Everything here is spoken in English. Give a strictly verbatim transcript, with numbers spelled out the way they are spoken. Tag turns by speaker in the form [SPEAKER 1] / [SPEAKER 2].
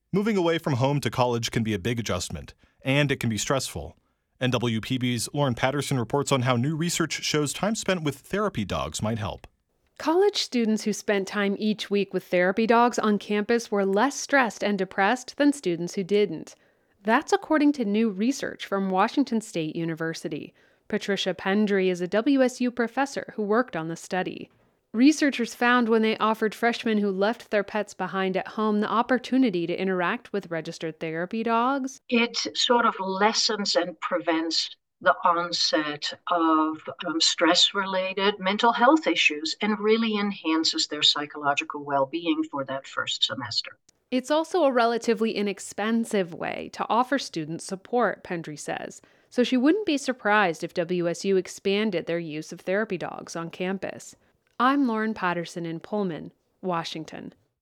[SPEAKER 1] Moving away from home to college can be a big adjustment, and it can be stressful. N W P B's Lauren Patterson reports on how new research shows time spent with therapy dogs might help.
[SPEAKER 2] College students who spent time each week with therapy dogs on campus were less stressed and depressed than students who didn't. That's according to new research from Washington State University. Patricia Pendry is a W S U professor who worked on the study. Researchers found when they offered freshmen who left their pets behind at home the opportunity to interact with registered therapy dogs,
[SPEAKER 3] it sort of lessens and prevents the onset of um, stress-related mental health issues and really enhances their psychological well-being for that first semester.
[SPEAKER 2] It's also a relatively inexpensive way to offer students support, Pendry says, so she wouldn't be surprised if W S U expanded their use of therapy dogs on campus. I'm Lauren Patterson in Pullman, Washington.